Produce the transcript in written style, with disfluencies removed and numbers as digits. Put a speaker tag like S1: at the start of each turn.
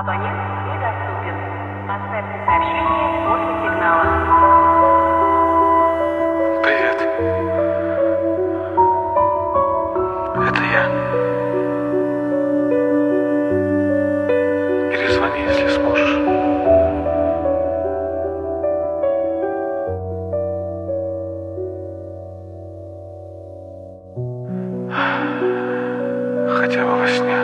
S1: Абонент недоступен. Оставьте сообщение после сигнала.
S2: Привет. Это я. Перезвони, если сможешь. Хотя бы во сне.